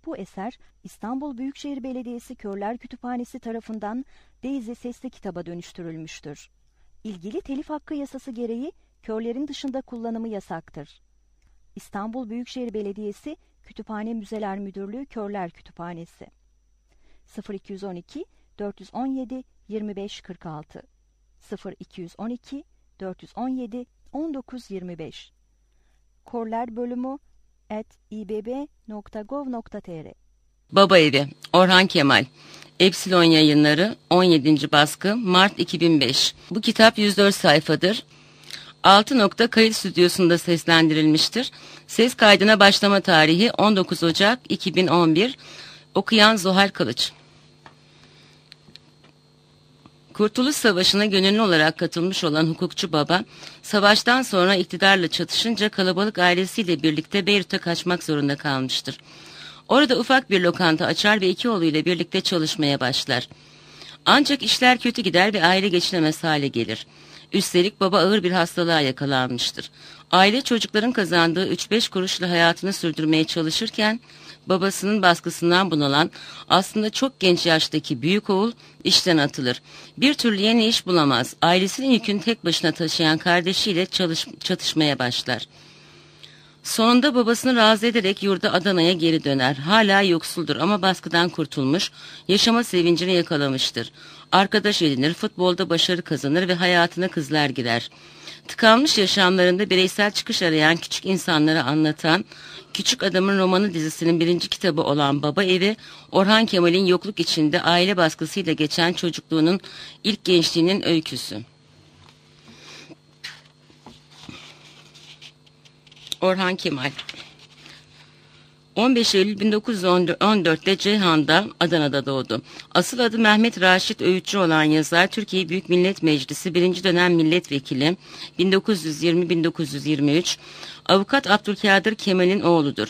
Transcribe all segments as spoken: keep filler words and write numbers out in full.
Bu eser İstanbul Büyükşehir Belediyesi Körler Kütüphanesi tarafından Daisy sesli kitaba dönüştürülmüştür. İlgili telif hakkı yasası gereği körlerin dışında kullanımı yasaktır. İstanbul Büyükşehir Belediyesi Kütüphane Müzeler Müdürlüğü Körler Kütüphanesi sıfır iki on iki dört on yedi yirmi beş kırk altı sıfır iki on iki dört on yedi on dokuz yirmi beş Körler bölümü at i b b nokta gov nokta t r Baba Evi, Orhan Kemal. Epsilon Yayınları, on yedinci baskı, Mart iki bin beş. Bu kitap yüz dört sayfadır. altı nokta kayıt stüdyosunda seslendirilmiştir. Ses kaydına başlama tarihi on dokuz Ocak iki bin on bir. Okuyan Zuhal Kılıç. Kurtuluş Savaşı'na gönüllü olarak katılmış olan hukukçu baba, savaştan sonra iktidarla çatışınca kalabalık ailesiyle birlikte Beyrut'a kaçmak zorunda kalmıştır. Orada ufak bir lokanta açar ve iki oğluyla birlikte çalışmaya başlar. Ancak işler kötü gider ve aile geçinemez hale gelir. Üstelik baba ağır bir hastalığa yakalanmıştır. Aile çocukların kazandığı üç beş kuruşla hayatını sürdürmeye çalışırken, babasının baskısından bunalan, aslında çok genç yaştaki büyük oğul işten atılır. Bir türlü yeni iş bulamaz. Ailesinin yükünü tek başına taşıyan kardeşiyle çalış, çatışmaya başlar. Sonunda babasını razı ederek yurda Adana'ya geri döner. Hala yoksuldur ama baskıdan kurtulmuş, yaşama sevincini yakalamıştır. Arkadaş edinir, futbolda başarı kazanır ve hayatına kızlar girer. Tıkanmış yaşamlarında bireysel çıkış arayan küçük insanları anlatan Küçük Adamın Romanı dizisinin birinci kitabı olan Baba Evi, Orhan Kemal'in yokluk içinde aile baskısıyla geçen çocukluğunun ilk gençliğinin öyküsü. Orhan Kemal on beş Eylül bin dokuz yüz on dört'te Ceyhan'da, Adana'da doğdu. Asıl adı Mehmet Raşit Öğütçü olan yazar, Türkiye Büyük Millet Meclisi birinci dönem milletvekili, bin dokuz yüz yirmi - bin dokuz yüz yirmi üç, Avukat Abdülkadir Kemal'in oğludur.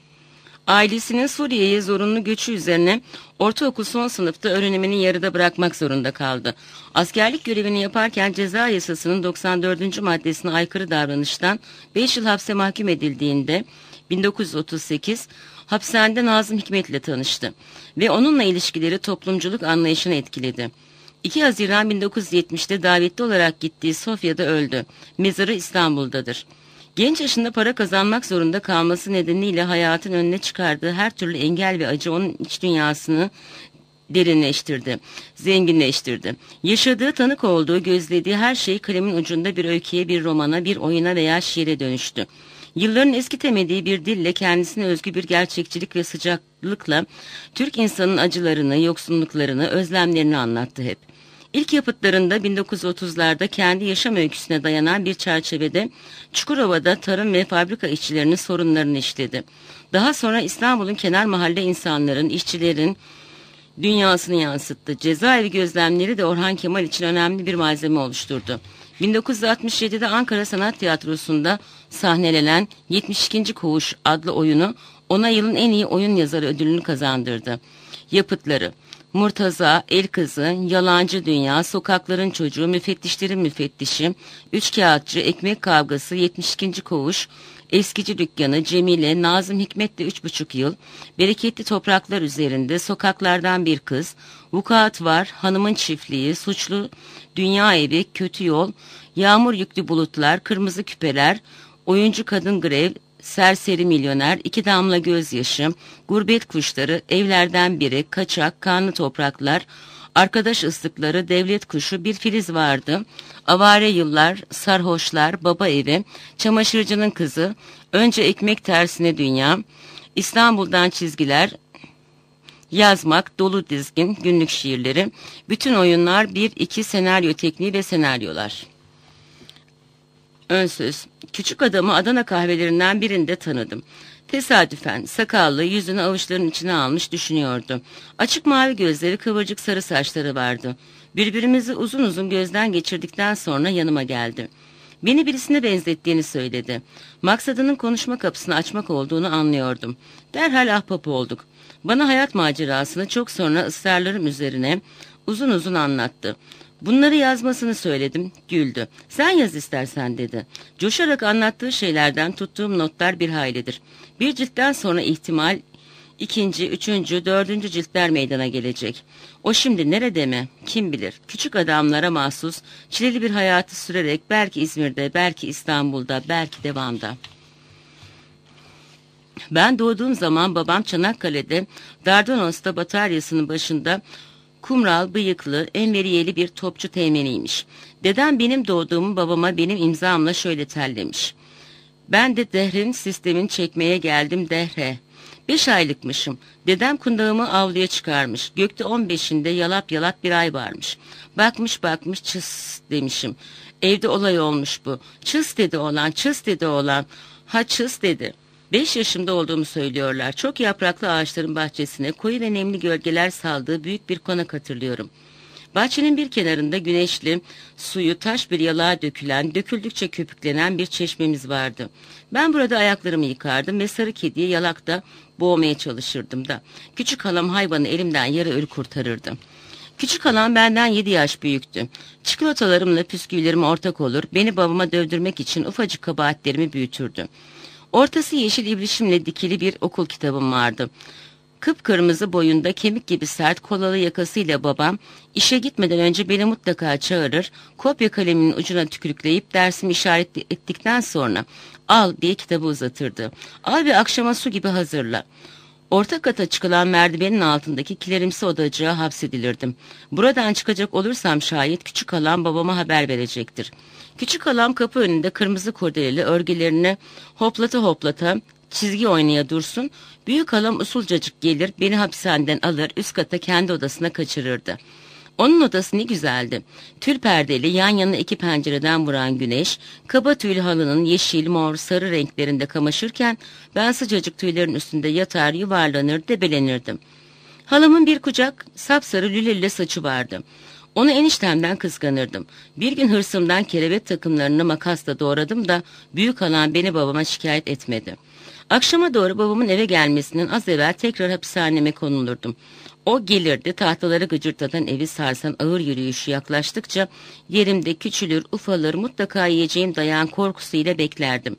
Ailesinin Suriye'ye zorunlu göçü üzerine ortaokul son sınıfta öğrenimini yarıda bırakmak zorunda kaldı. Askerlik görevini yaparken ceza yasasının doksan dördüncü maddesine aykırı davranıştan beş yıl hapse mahkum edildiğinde bin dokuz yüz otuz sekiz hapishanede Nazım Hikmet'le tanıştı ve onunla ilişkileri toplumculuk anlayışını etkiledi. iki Haziran bin dokuz yüz yetmiş'te davetli olarak gittiği Sofya'da öldü. Mezarı İstanbul'dadır. Genç yaşında para kazanmak zorunda kalması nedeniyle hayatın önüne çıkardığı her türlü engel ve acı onun iç dünyasını derinleştirdi, zenginleştirdi. Yaşadığı, tanık olduğu, gözlediği her şey kalemin ucunda bir öyküye, bir romana, bir oyuna veya şiire dönüştü. Yılların eskitemediği bir dille, kendisine özgü bir gerçekçilik ve sıcaklıkla Türk insanının acılarını, yoksunluklarını, özlemlerini anlattı hep. İlk yapıtlarında bin dokuz yüz otuz'larda kendi yaşam öyküsüne dayanan bir çerçevede Çukurova'da tarım ve fabrika işçilerinin sorunlarını işledi. Daha sonra İstanbul'un kenar mahalle insanların, işçilerin dünyasını yansıttı. Cezaevi gözlemleri de Orhan Kemal için önemli bir malzeme oluşturdu. bin dokuz yüz altmış yedi'de Ankara Sanat Tiyatrosu'nda sahnelenen yetmiş ikinci Koğuş adlı oyunu ona yılın en iyi oyun yazarı ödülünü kazandırdı. Yapıtları: Murtaza, El Kızı, Yalancı Dünya, Sokakların Çocuğu, Müfettişlerin Müfettişi, Üçkağıtçı, Ekmek Kavgası, yetmiş ikinci Koğuş, Eskici Dükkanı, Cemile, Nazım Hikmet'le üç buçuk yıl, Bereketli Topraklar Üzerinde, Sokaklardan Bir Kız, Vukuat Var, Hanımın Çiftliği, Suçlu, Dünya Evi, Kötü Yol, Yağmur Yüklü Bulutlar, Kırmızı Küpeler, Oyuncu Kadın Grev, Serseri Milyoner, İki Damla Gözyaşı, Gurbet Kuşları, Evlerden Biri, Kaçak, Kanlı Topraklar, Arkadaş Islıkları, Devlet Kuşu, Bir Filiz Vardı, Avare Yıllar, Sarhoşlar, Baba Evi, Çamaşırcının Kızı, Önce Ekmek Tersine Dünya, İstanbul'dan Çizgiler, Yazmak, Dolu Dizgin, Günlük Şiirleri, Bütün Oyunlar, bir iki Senaryo Tekniği ve Senaryolar. Önsöz: Küçük adamı Adana kahvelerinden birinde tanıdım. Tesadüfen sakallı, yüzünü avuçlarının içine almış düşünüyordu. Açık mavi gözleri, kıvırcık sarı saçları vardı. Birbirimizi uzun uzun gözden geçirdikten sonra yanıma geldi. Beni birisine benzettiğini söyledi. Maksadının konuşma kapısını açmak olduğunu anlıyordum. Derhal ahbap olduk. Bana hayat macerasını çok sonra ısrarlarım üzerine uzun uzun anlattı. Bunları yazmasını söyledim, güldü. Sen yaz istersen dedi. Coşarak anlattığı şeylerden tuttuğum notlar bir haylidir. Bir ciltten sonra ihtimal İkinci, üçüncü, dördüncü ciltler meydana gelecek. O şimdi nerede mi? Kim bilir. Küçük adamlara mahsus çileli bir hayatı sürerek belki İzmir'de, belki İstanbul'da, belki de Van'da. Ben doğduğum zaman babam Çanakkale'de Dardanos'ta bataryasının başında kumral, bıyıklı, enveriyeli bir topçu teğmeniymiş. Dedem benim doğduğumu babama benim imzamla şöyle tellemiş. Ben de dehrin sistemin çekmeye geldim dehre. Beş aylıkmışım. Dedem kundağımı avluya çıkarmış. Gökte on beşinde yalap yalap bir ay varmış. Bakmış bakmış çıs demişim. Evde olay olmuş bu. Çıs dedi oğlan, çıs dedi oğlan. Ha çıs dedi. Beş yaşımda olduğumu söylüyorlar. Çok yapraklı ağaçların bahçesine koyu ve nemli gölgeler saldığı büyük bir konak hatırlıyorum. Bahçenin bir kenarında güneşli, suyu taş bir yalağa dökülen, döküldükçe köpüklenen bir çeşmemiz vardı. Ben burada ayaklarımı yıkardım ve sarı kediyi yalakta boğmaya çalışırdım da. Küçük halam hayvanı elimden yarı ölü kurtarırdı. Küçük halam benden yedi yaş büyüktü. Çikolatalarımla püsküllerime ortak olur, beni babama dövdürmek için ufacık kabahatlerimi büyütürdü. Ortası yeşil ibrişimle dikili bir okul kitabım vardı. Kıpkırmızı boyunda kemik gibi sert kolalı yakasıyla babam işe gitmeden önce beni mutlaka çağırır, kopya kaleminin ucuna tükürükleyip dersimi işaret ettikten sonra al diye kitabı uzatırdı. Al ve akşama su gibi hazırla. Orta kata çıkılan merdivenin altındaki kilerimsi odacığa hapsedilirdim. Buradan çıkacak olursam şayet küçük halam babama haber verecektir. Küçük halam kapı önünde kırmızı kurdeleli örgülerini hoplata hoplata çizgi oynaya dursun, büyük halam usulcacık gelir, beni hapishaneden alır, üst kata kendi odasına kaçırırdı. Onun odası ne güzeldi. Tül perdeli, yan yana iki pencereden vuran güneş, kaba tül halının yeşil, mor, sarı renklerinde kamaşırken ben sıcacık tüylerin üstünde yatar, yuvarlanır, debelenirdim. Halamın bir kucak sapsarı lüleli saçı vardı. Onu eniştemden kıskanırdım. Bir gün hırsımdan kelebek takımlarını makasla doğradım da büyük halam beni babama şikayet etmedi. Akşama doğru babamın eve gelmesinin az evvel tekrar hapishaneme konulurdum. O gelirdi, tahtaları gıcırtatan, evi sarsan ağır yürüyüşü yaklaştıkça yerimde küçülür, ufalır, mutlaka yiyeceğim dayağın korkusuyla beklerdim.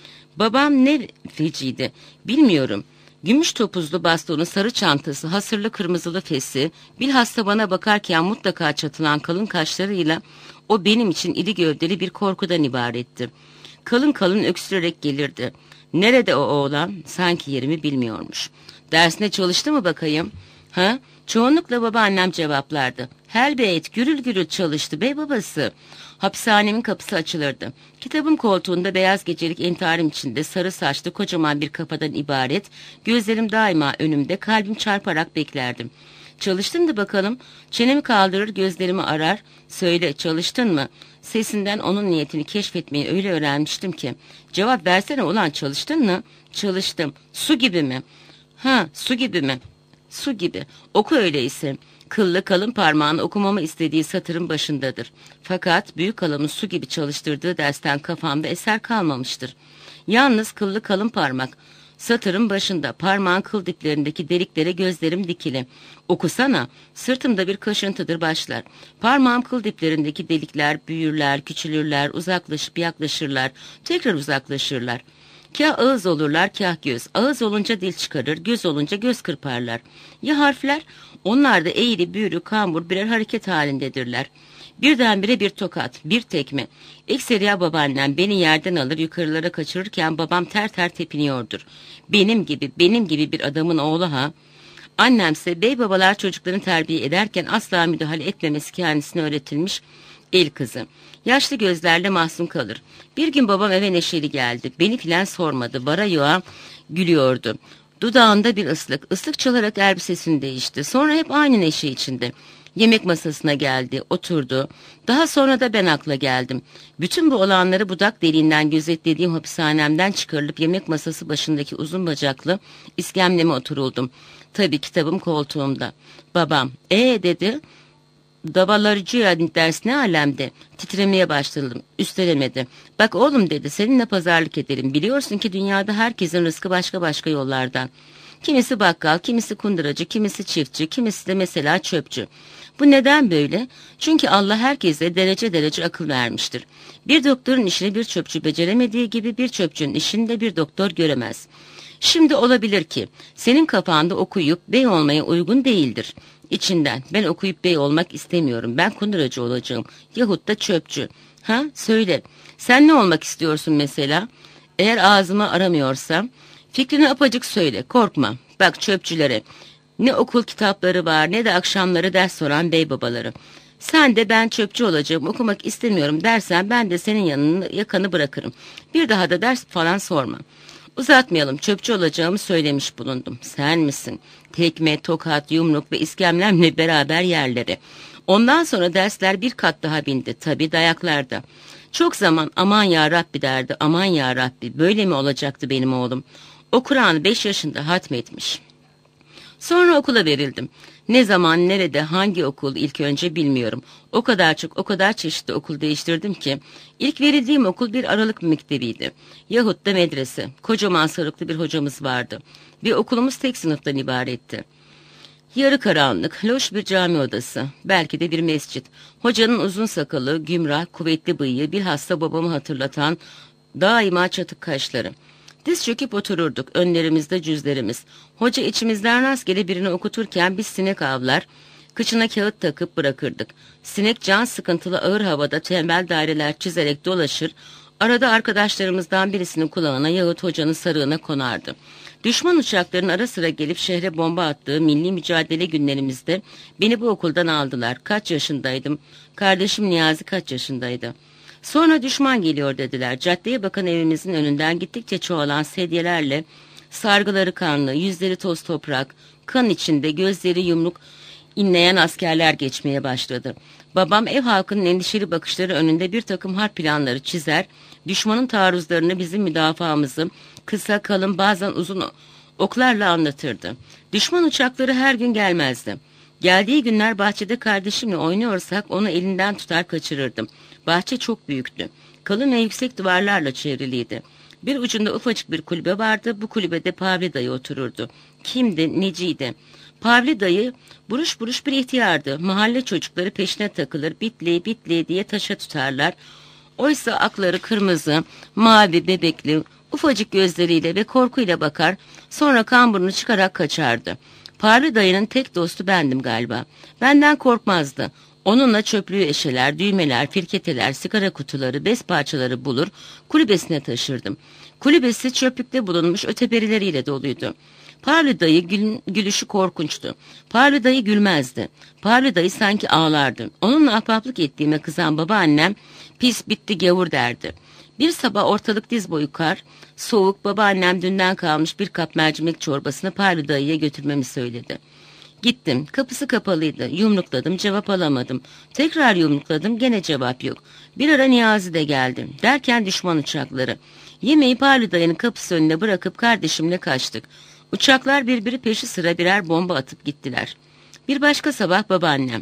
Babam ne feciydi bilmiyorum. Gümüş topuzlu bastonu, sarı çantası, hasırlı kırmızılı fesi, bilhassa bana bakarken mutlaka çatılan kalın kaşlarıyla o benim için iri gövdeli bir korkudan ibaretti. Kalın kalın öksürerek gelirdi. Nerede o oğlan? Sanki yerimi bilmiyormuş. Dersine çalıştı mı bakayım? Ha? Çoğunlukla babaannem cevaplardı. Helbet, gürül gürül çalıştı bey babası. Hapishanemin kapısı açılırdı. Kitabım koltuğunda beyaz gecelik entarim içinde sarı saçlı kocaman bir kafadan ibaret, gözlerim daima önümde, kalbim çarparak beklerdim. Çalıştın da bakalım. Çenemi kaldırır, gözlerimi arar. Söyle, çalıştın mı? Sesinden onun niyetini keşfetmeyi öyle öğrenmiştim ki. Cevap versene ulan, çalıştın mı? Çalıştım. Su gibi mi? Ha, su gibi mi? Su gibi. Oku öyleyse. Kıllı kalın parmağını okumamı istediği satırın başındadır. Fakat büyük halamın su gibi çalıştırdığı dersten kafamda eser kalmamıştır. Yalnız kıllı kalın parmak. Satırın başında, parmağın kıl diplerindeki deliklere gözlerim dikili. Okusana. Sırtımda bir kaşıntıdır başlar. Parmağım kıl diplerindeki delikler büyürler, küçülürler, uzaklaşıp yaklaşırlar, tekrar uzaklaşırlar. Kah ağız olurlar, kah göz. Ağız olunca dil çıkarır, göz olunca göz kırparlar. Ya harfler? Onlar da eğri, büğrü, kambur birer hareket halindedirler. Birdenbire bir tokat, bir tekme. Ekseriya babaannem beni yerden alır, yukarılara kaçırırken babam ter ter tepiniyordur. Benim gibi, benim gibi bir adamın oğlu ha. Annemse bey babalar çocuklarını terbiye ederken asla müdahale etmemesi kendisine öğretilmiş el kızı. Yaşlı gözlerle mahzun kalır. Bir gün babam eve neşeli geldi. Beni filan sormadı. Bara yoğa gülüyordu. Dudağında bir ıslık. Islık çalarak elbisesini değişti. Sonra hep aynı neşe içinde. Yemek masasına geldi, oturdu. Daha sonra da ben akla geldim. Bütün bu olanları budak deliğinden gözetlediğim hapishanemden çıkarılıp yemek masası başındaki uzun bacaklı iskemleme oturuldum. Tabii kitabım koltuğumda. Babam, ee dedi. Davalarcıya ders ne alemde? Titremeye başladım. Üstelemedi. Bak oğlum dedi, seninle pazarlık edelim. Biliyorsun ki dünyada herkesin rızkı başka başka yollardan. Kimisi bakkal, kimisi kunduracı, kimisi çiftçi, kimisi de mesela çöpçü. Bu neden böyle? Çünkü Allah herkese derece derece akıl vermiştir. Bir doktorun işini bir çöpçü beceremediği gibi bir çöpçünün işini de bir doktor göremez. Şimdi olabilir ki senin kafanda okuyup bey olmaya uygun değildir. İçinden ben okuyup bey olmak istemiyorum, ben kunduracı olacağım yahut da çöpçü. Ha söyle, sen ne olmak istiyorsun mesela? Eğer ağzımı aramıyorsam fikrini apacık söyle, korkma. Bak çöpçülere ne okul kitapları var ne de akşamları ders soran bey babaları. Sen de ben çöpçü olacağım, okumak istemiyorum dersen ben de senin yanını yakanı bırakırım. Bir daha da ders falan sorma. Uzatmayalım, çöpçü olacağımı söylemiş bulundum. Sen misin? Tekme, tokat, yumruk ve iskemlemle beraber yerlere. Ondan sonra dersler bir kat daha bindi. Tabii dayaklarda. Çok zaman aman ya Rabbi derdi. Aman ya Rabbi, böyle mi olacaktı benim oğlum? O Kur'an'ı beş yaşında hatmetmiş. Sonra okula verildim. Ne zaman, nerede, hangi okul ilk önce bilmiyorum. O kadar çok, o kadar çeşitli okul değiştirdim ki. İlk verildiğim okul bir Aralık mektebiydi. Yahut da medrese. Kocaman sarıklı bir hocamız vardı. Bir okulumuz tek sınıftan ibaretti. Yarı karanlık, loş bir cami odası. Belki de bir mescit. Hocanın uzun sakalı, gümrah, kuvvetli bıyığı, bilhassa babamı hatırlatan daima çatık kaşları. Diz çöküp otururduk, önlerimizde cüzlerimiz. Hoca içimizden rastgele birini okuturken biz sinek avlar, kıçına kağıt takıp bırakırdık. Sinek can sıkıntılı ağır havada tembel daireler çizerek dolaşır, arada arkadaşlarımızdan birisinin kulağına yahut hocanın sarığına konardı. Düşman uçaklarının ara sıra gelip şehre bomba attığı milli mücadele günlerimizde beni bu okuldan aldılar. Kaç yaşındaydım? Kardeşim Niyazi kaç yaşındaydı? Sonra düşman geliyor dediler. Caddeye bakan evimizin önünden gittikçe çoğalan sedyelerle sargıları kanlı, yüzleri toz toprak, kan içinde gözleri yumruk inleyen askerler geçmeye başladı. Babam ev halkının endişeli bakışları önünde bir takım harp planları çizer, düşmanın taarruzlarını, bizim müdafaamızı kısa, kalın, bazen uzun oklarla anlatırdı. Düşman uçakları her gün gelmezdi. Geldiği günler bahçede kardeşimle oynuyorsak onu elinden tutar kaçırırdım. Bahçe çok büyüktü. Kalın ve yüksek duvarlarla çevriliydi. Bir ucunda ufacık bir kulübe vardı. Bu kulübede Pavli dayı otururdu. Kimdi, neciydi? Pavli dayı buruş buruş bir ihtiyardı. Mahalle çocukları peşine takılır, bitli bitli diye taşa tutarlar. Oysa akları kırmızı, mavi, bebekli, ufacık gözleriyle ve korkuyla bakar, sonra kamburunu çıkarak kaçardı. Pavli dayının tek dostu bendim galiba. Benden korkmazdı. Onunla çöplüğü eşeler, düğmeler, firketeler, sigara kutuları, bez parçaları bulur, kulübesine taşırdım. Kulübesi çöplükte bulunmuş öteberileriyle doluydu. Pavli dayı gül, gülüşü korkunçtu. Pavli dayı gülmezdi. Pavli dayı sanki ağlardı. Onunla ahbaplık ettiğime kızan babaannem, pis bitti gavur derdi. Bir sabah ortalık diz boyu kar, soğuk, babaannem dünden kalmış bir kap mercimek çorbasını Pavli dayıya götürmemi söyledi. Gittim, kapısı kapalıydı, yumrukladım, cevap alamadım. Tekrar yumrukladım, gene cevap yok. Bir ara Niyazi de geldi, derken düşman uçakları. Yemeği Pavli dayının kapısı önüne bırakıp kardeşimle kaçtık. Uçaklar birbiri peşi sıra birer bomba atıp gittiler. Bir başka sabah babaannem.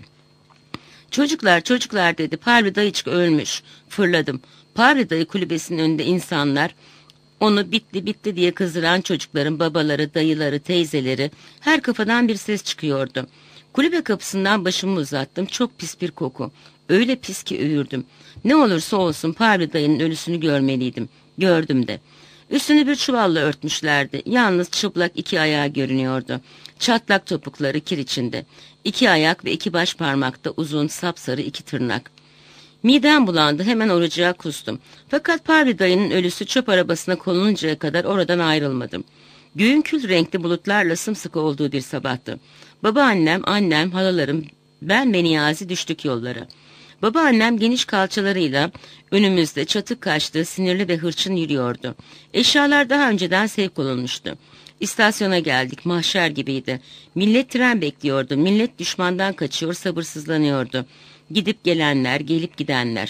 Çocuklar, çocuklar dedi, Pavli dayıcık ölmüş. Fırladım. Pavli dayı kulübesinin önünde insanlar, onu bitti bitti diye kızdıran çocukların babaları, dayıları, teyzeleri, her kafadan bir ses çıkıyordu. Kulübe kapısından başımı uzattım, çok pis bir koku. Öyle pis ki övürdüm. Ne olursa olsun Pavli dayının ölüsünü görmeliydim. Gördüm de. Üstünü bir çuvalla örtmüşlerdi. Yalnız çıplak iki ayağı görünüyordu. Çatlak topukları kir içinde. İki ayak ve iki baş parmakta uzun, sapsarı iki tırnak. Midem bulandı, hemen oracığa kustum. Fakat Pavli dayının ölüsü çöp arabasına konuluncaya kadar oradan ayrılmadım. Göğün kül renkli bulutlarla sımsıkı olduğu bir sabahtı. Babaannem, annem, halalarım, ben ve Niyazi düştük yollara. Babaannem geniş kalçalarıyla önümüzde çatık kaşlı, sinirli ve hırçın yürüyordu. Eşyalar daha önceden sevk olunmuştu. İstasyona geldik, mahşer gibiydi. Millet tren bekliyordu, millet düşmandan kaçıyor, sabırsızlanıyordu. Gidip gelenler, gelip gidenler.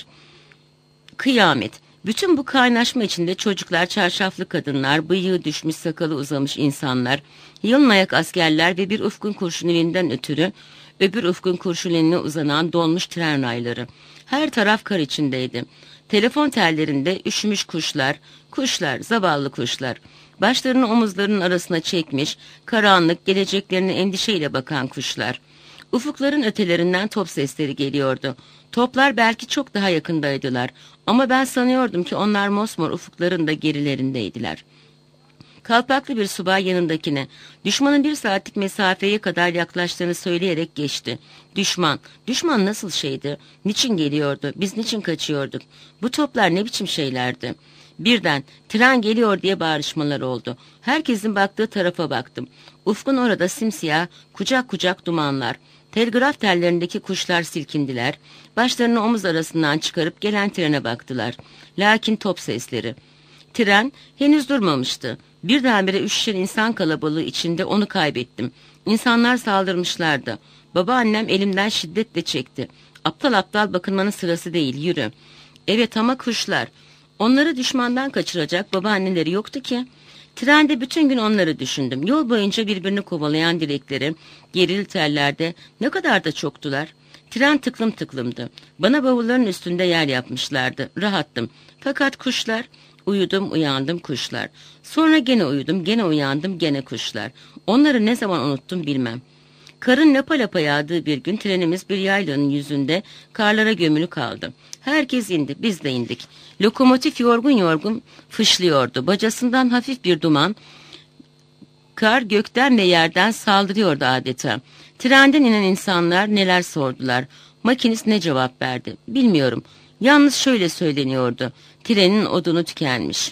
Kıyamet. Bütün bu kaynaşma içinde çocuklar, çarşaflı kadınlar, bıyığı düşmüş, sakalı uzamış insanlar, yalın ayak askerler ve bir ufkun kurşunelinden ötürü öbür ufkun kurşuneline uzanan donmuş tren rayları. Her taraf kar içindeydi. Telefon tellerinde üşümüş kuşlar, kuşlar, zavallı kuşlar. Başlarını omuzlarının arasına çekmiş, karanlık, geleceklerine endişeyle bakan kuşlar. Ufukların ötelerinden top sesleri geliyordu. Toplar belki çok daha yakındaydılar ama ben sanıyordum ki onlar mosmor ufukların da gerilerindeydiler. Kalpaklı bir subay yanındakine, düşmanın bir saatlik mesafeye kadar yaklaştığını söyleyerek geçti. Düşman, düşman nasıl şeydi? Niçin geliyordu? Biz niçin kaçıyorduk? Bu toplar ne biçim şeylerdi? Birden tren geliyor diye bağırışmalar oldu. Herkesin baktığı tarafa baktım. Ufkun orada simsiyah, kucak kucak dumanlar. Telgraf tellerindeki kuşlar silkindiler. Başlarını omuz arasından çıkarıp gelen trene baktılar. Lakin top sesleri. Tren henüz durmamıştı. Birdenbire üşüşen insan kalabalığı içinde onu kaybettim. İnsanlar saldırmışlardı. Babaannem elimden şiddetle çekti. Aptal aptal bakınmanın sırası değil, yürü. Evet ama kuşlar. Onları düşmandan kaçıracak babaanneleri yoktu ki. Trende bütün gün onları düşündüm. Yol boyunca birbirini kovalayan direkleri, gerili tellerde ne kadar da çoktular. Tren tıklım tıklımdı. Bana bavulların üstünde yer yapmışlardı. Rahattım. Fakat kuşlar... Uyudum, uyandım, kuşlar. Sonra gene uyudum, gene uyandım, gene kuşlar. Onları ne zaman unuttum bilmem. Karın lapa lapa yağdığı bir gün trenimiz bir yaylanın yüzünde karlara gömülü kaldı. Herkes indi, biz de indik. Lokomotif yorgun yorgun fışlıyordu. Bacasından hafif bir duman, kar gökten ve yerden saldırıyordu adeta. Trenden inen insanlar neler sordular. Makinist ne cevap verdi bilmiyorum. Yalnız şöyle söyleniyordu. Trenin odunu tükenmiş.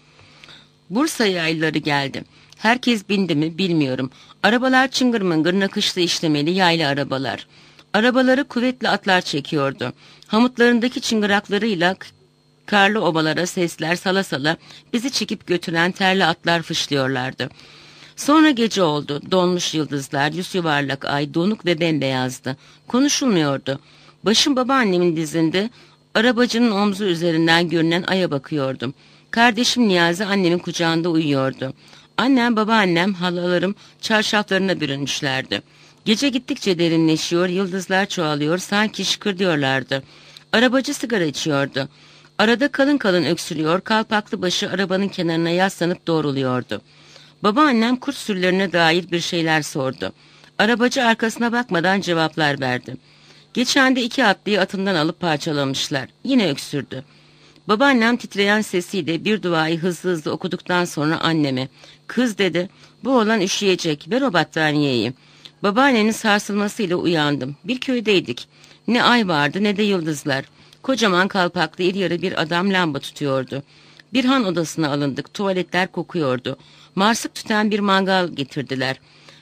Bursa yaylıları geldi. Herkes bindi mi bilmiyorum. Arabalar çıngır mıngır nakışlı işlemeli yaylı arabalar. Arabaları kuvvetli atlar çekiyordu. Hamutlarındaki çıngıraklarıyla karlı obalara sesler sala sala bizi çekip götüren terli atlar fışlıyorlardı. Sonra gece oldu. Donmuş yıldızlar, yüz yuvarlak ay, donuk ve bembeyazdı. Konuşulmuyordu. Başım babaannemin dizinde, arabacının omzu üzerinden görünen aya bakıyordum. Kardeşim Niyazi annemin kucağında uyuyordu. Annem, babaannem, halalarım çarşaflarına bürünmüşlerdi. Gece gittikçe derinleşiyor, yıldızlar çoğalıyor, sanki şıkırdıyorlardı. Arabacı sigara içiyordu. Arada kalın kalın öksürüyor, kalpaklı başı arabanın kenarına yaslanıp doğruluyordu. Babaannem kurt sürülerine dair bir şeyler sordu. Arabacı arkasına bakmadan cevaplar verdi. Geçen de iki atlıyı atından alıp parçalamışlar. Yine öksürdü. Babaannem titreyen sesiyle bir duayı hızlı hızlı okuduktan sonra anneme, "Kız," dedi, "bu oğlan üşüyecek, ver o battaniyeyi." Babaannemin sarsılmasıyla uyandım. Bir köydeydik. Ne ay vardı ne de yıldızlar. Kocaman kalpaklı iri yarı bir adam lamba tutuyordu. Bir han odasına alındık. Tuvaletler kokuyordu. Marsık tüten bir mangal getirdiler.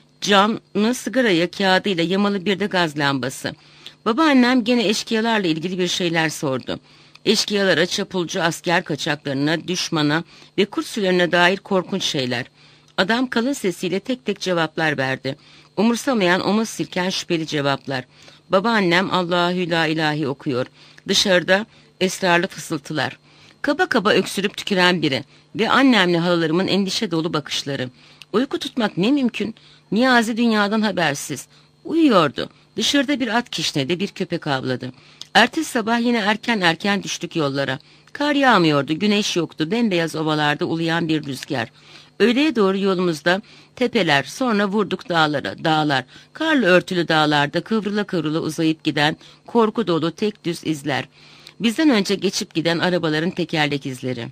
Camlı sigaraya kağıdıyla yamalı bir de gaz lambası. Babaannem gene eşkıyalarla ilgili bir şeyler sordu. Eşkıyalara, çapulcu asker kaçaklarına, düşmana ve kurt sürülerine dair korkunç şeyler. Adam kalın sesiyle tek tek cevaplar verdi. Umursamayan, omuz silken şüpheli cevaplar. Babaannem Allahü la ilahi okuyor. Dışarıda esrarlı fısıltılar. Kaba kaba öksürüp tüküren biri ve annemle halalarımın endişe dolu bakışları. Uyku tutmak ne mümkün? Niyazi dünyadan habersiz. Uyuyordu. Dışarıda bir at kişnedi, bir köpek avladı. Ertesi sabah yine erken erken düştük yollara. Kar yağmıyordu, güneş yoktu, bembeyaz ovalarda uluyan bir rüzgar. Öğleye doğru yolumuzda tepeler, sonra vurduk dağlara, dağlar. Karlı örtülü dağlarda kıvrıla kıvrıla uzayıp giden korku dolu tek düz izler. Bizden önce geçip giden arabaların tekerlek izleri.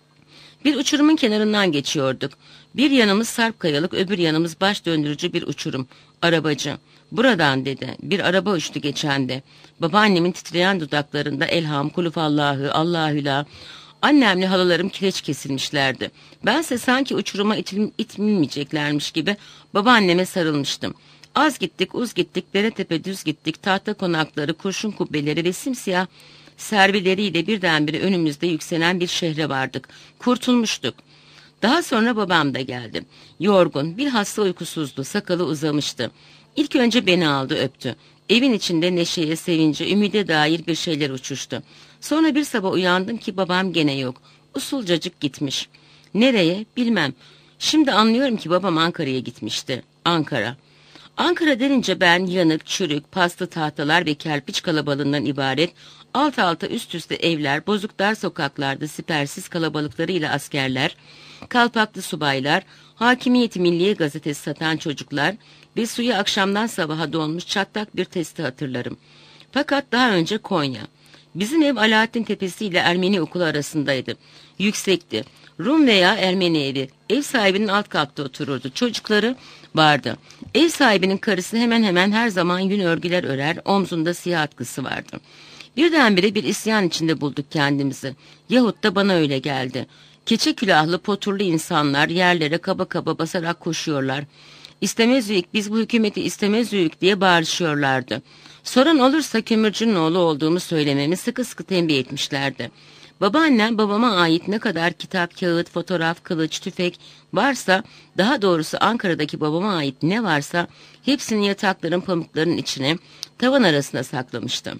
Bir uçurumun kenarından geçiyorduk. Bir yanımız sarp kayalık, öbür yanımız baş döndürücü bir uçurum. Arabacı, "Buradan," dedi. Bir araba uçtu geçende. Babaannemin titreyen dudaklarında elham, kulufallahı, Allahü la. Annemle halalarım kireç kesilmişlerdi. Bense sanki uçuruma itil, itilmeyeceklermiş gibi babaanneme sarılmıştım. Az gittik, uz gittik, dere tepe düz gittik, tahta konakları, kurşun kubbeleri ve simsiyah servileriyle birdenbire önümüzde yükselen bir şehre vardık. Kurtulmuştuk. Daha sonra babam da geldi. Yorgun, bilhassa uykusuzdu, sakalı uzamıştı. İlk önce beni aldı, öptü. Evin içinde neşeye, sevince, ümide dair bir şeyler uçuştu. Sonra bir sabah uyandım ki babam gene yok. Usulcacık gitmiş. Nereye? Bilmem. Şimdi anlıyorum ki babam Ankara'ya gitmişti. Ankara. Ankara denince ben yanık, çürük, paslı tahtalar ve kerpiç kalabalığından ibaret, alt alta üst üste evler, bozuk dar sokaklarda sipersiz kalabalıklarıyla askerler, kalpaklı subaylar, Hakimiyeti Milliye gazetesi satan çocuklar ve suyu akşamdan sabaha donmuş çatlak bir testi hatırlarım. Fakat daha önce Konya. Bizim ev Alaaddin Tepesi ile Ermeni okulu arasındaydı. Yüksekti. Rum veya Ermeni evi. Ev sahibinin alt katta otururdu. Çocukları vardı. Ev sahibinin karısı hemen hemen her zaman yün örgüler örer, omzunda siyah atkısı vardı. Birdenbire bir isyan içinde bulduk kendimizi. Yahut da bana öyle geldi. Keçe külahlı, poturlu insanlar yerlere kaba kaba basarak koşuyorlar. İstemezüyük, biz bu hükümeti istemezüyük diye bağırışıyorlardı. Soran olursa kömürcünün oğlu olduğumu söylememi sıkı sıkı tembih etmişlerdi. Babaannem babama ait ne kadar kitap, kağıt, fotoğraf, kılıç, tüfek varsa, daha doğrusu Ankara'daki babama ait ne varsa hepsini yatakların, pamukların içine, tavan arasına saklamıştım.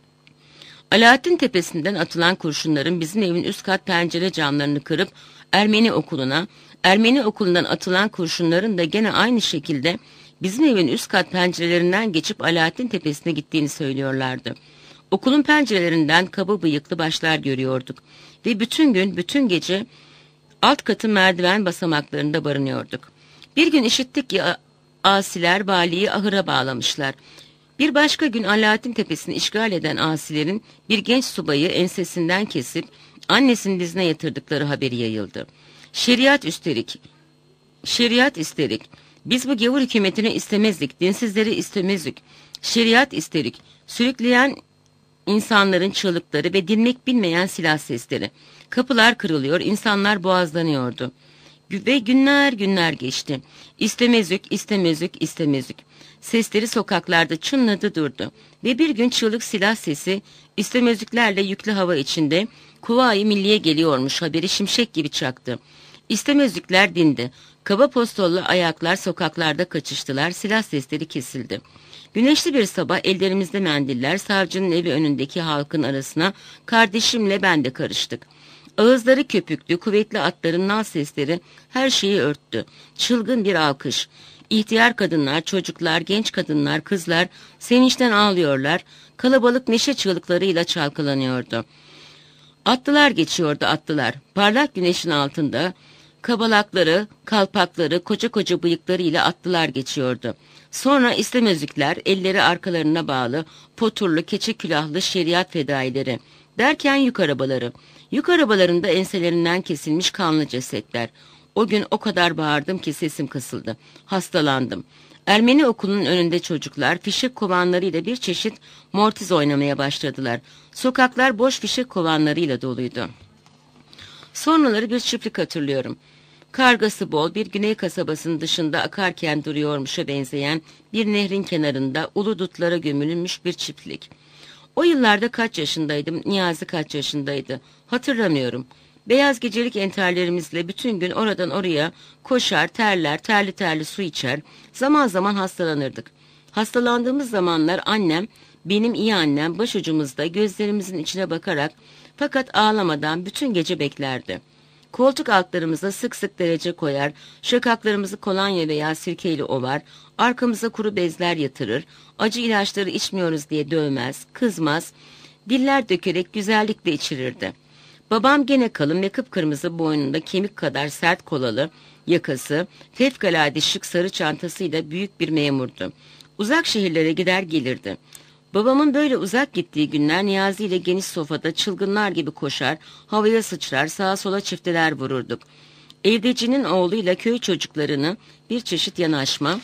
Alaaddin Tepesi'nden atılan kurşunların bizim evin üst kat pencere camlarını kırıp Ermeni okuluna, Ermeni okulundan atılan kurşunların da gene aynı şekilde bizim evin üst kat pencerelerinden geçip Alaaddin Tepesi'ne gittiğini söylüyorlardı. Okulun pencerelerinden kaba bıyıklı başlar görüyorduk ve bütün gün, bütün gece alt katın merdiven basamaklarında barınıyorduk. Bir gün işittik ki asiler valiyi ahıra bağlamışlar. Bir başka gün Alaaddin Tepesi'ni işgal eden asilerin bir genç subayı ensesinden kesip annesinin dizine yatırdıkları haberi yayıldı. Şeriat üstelik, şeriat isterik. Biz bu gavur hükümetini istemezdik, dinsizleri istemezdik. Şeriat isterik. Sürükleyen insanların çığlıkları ve dinmek bilmeyen silah sesleri. Kapılar kırılıyor, insanlar boğazlanıyordu. Ve günler günler geçti. İstemezük, istemezük, istemezük. Sesleri sokaklarda çınladı durdu. Ve bir gün çığlık silah sesi istemezüklerle yüklü hava içinde Kuvayi Milliye geliyormuş haberi şimşek gibi çaktı. İstemezükler dindi. Kaba postollu ayaklar sokaklarda kaçıştılar, silah sesleri kesildi. Güneşli bir sabah ellerimizde mendiller savcının evi önündeki halkın arasına kardeşimle ben de karıştık. Ağızları köpüklü, kuvvetli atların nal sesleri her şeyi örttü. Çılgın bir alkış. İhtiyar kadınlar, çocuklar, genç kadınlar, kızlar sevinçten ağlıyorlar. Kalabalık neşe çığlıklarıyla çalkalanıyordu. Atlılar geçiyordu atlılar. Parlak güneşin altında kabalakları, kalpakları, koca koca bıyıklarıyla atlılar geçiyordu. Sonra istemezlikler, elleri arkalarına bağlı, poturlu, keçe külahlı şeriat fedaileri. Derken yük arabaları. Yük arabalarında enselerinden kesilmiş kanlı cesetler. O gün o kadar bağırdım ki sesim kısıldı. Hastalandım. Ermeni okulunun önünde çocuklar fişek kovanlarıyla bir çeşit mortiz oynamaya başladılar. Sokaklar boş fişek kovanlarıyla doluydu. Sonraları bir çiftlik hatırlıyorum. Kargası bol bir güney kasabasının dışında akarken duruyormuşa benzeyen bir nehrin kenarında ulu dutlara gömülmüş bir çiftlik. O yıllarda kaç yaşındaydım, Niyazi kaç yaşındaydı hatırlamıyorum. Beyaz gecelik enterlerimizle bütün gün oradan oraya koşar, terler, terli terli su içer, zaman zaman hastalanırdık. Hastalandığımız zamanlar annem, benim iyi annem başucumuzda gözlerimizin içine bakarak fakat ağlamadan bütün gece beklerdi. Koltuk altlarımıza sık sık derece koyar, şakaklarımızı kolonya veya sirkeyle ovar, arkamıza kuru bezler yatırır, acı ilaçları içmiyoruz diye dövmez, kızmaz, diller dökerek güzellikle içirirdi. Babam gene kalın ve kıpkırmızı boynunda kemik kadar sert kolalı, yakası, fevkalade şık sarı çantasıyla büyük bir memurdu. Uzak şehirlere gider gelirdi. Babamın böyle uzak gittiği günler Niyazi ile geniş sofada çılgınlar gibi koşar, havaya sıçrar, sağa sola çifteler vururduk. Evdecinin oğluyla köy çocuklarını bir çeşit yanaşma,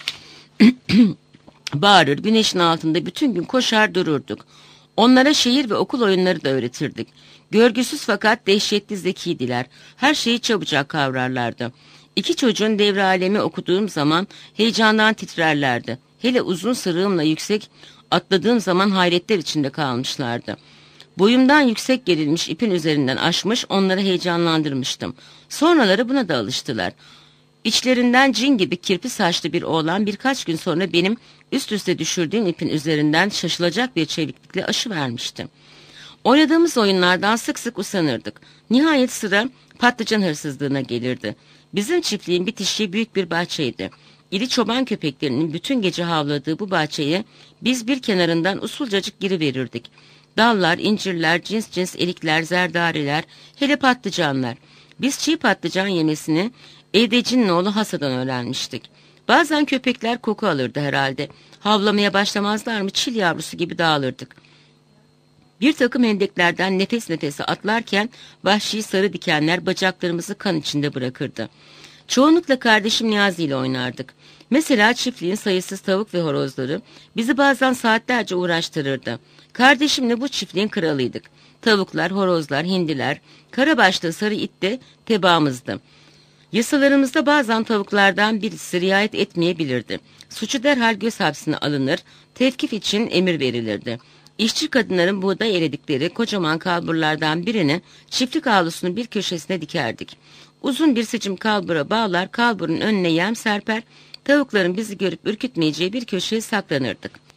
bağırır, güneşin altında bütün gün koşar dururduk. Onlara şehir ve okul oyunları da öğretirdik. Görgüsüz fakat dehşetli zekiydiler. Her şeyi çabucak kavrarlardı. İki çocuğun devre alemi okuduğum zaman heyecandan titrerlerdi. Hele uzun sırığımla yüksek atladığım zaman hayretler içinde kalmışlardı. Boyumdan yüksek gerilmiş ipin üzerinden aşmış, onları heyecanlandırmıştım. Sonraları buna da alıştılar. İçlerinden cin gibi kirpi saçlı bir oğlan birkaç gün sonra benim üst üste düşürdüğüm ipin üzerinden şaşılacak bir çeviklikle aşıvermişti. Oynadığımız oyunlardan sık sık usanırdık. Nihayet sıra patlıcan hırsızlığına gelirdi. Bizim çiftliğin bitişiği büyük bir bahçeydi. İri çoban köpeklerinin bütün gece havladığı bu bahçeye biz bir kenarından usulcacık giriverirdik. Dallar, incirler, cins cins erikler, zerdareler, hele patlıcanlar. Biz çiğ patlıcan yemesini Evdecinin oğlu Hasan'dan öğrenmiştik. Bazen köpekler koku alırdı herhalde. Havlamaya başlamazlar mı çil yavrusu gibi dağılırdık. Bir takım hendeklerden nefes nefese atlarken vahşi sarı dikenler bacaklarımızı kan içinde bırakırdı. Çoğunlukla kardeşim Niyazi ile oynardık. Mesela çiftliğin sayısız tavuk ve horozları bizi bazen saatlerce uğraştırırdı. Kardeşimle bu çiftliğin kralıydık. Tavuklar, horozlar, hindiler, karabaşlı sarı it de tebaamızdı. Yasalarımızda bazen tavuklardan birisi riayet etmeyebilirdi. Suçu derhal göz hapsine alınır, tevkif için emir verilirdi. İşçi kadınların buğday eledikleri kocaman kalburlardan birini çiftlik avlusunun bir köşesine dikerdik. Uzun bir sicim kalbura bağlar, kalburun önüne yem serper, tavukların bizi görüp ürkütmeyeceği bir köşeye saklanırdık.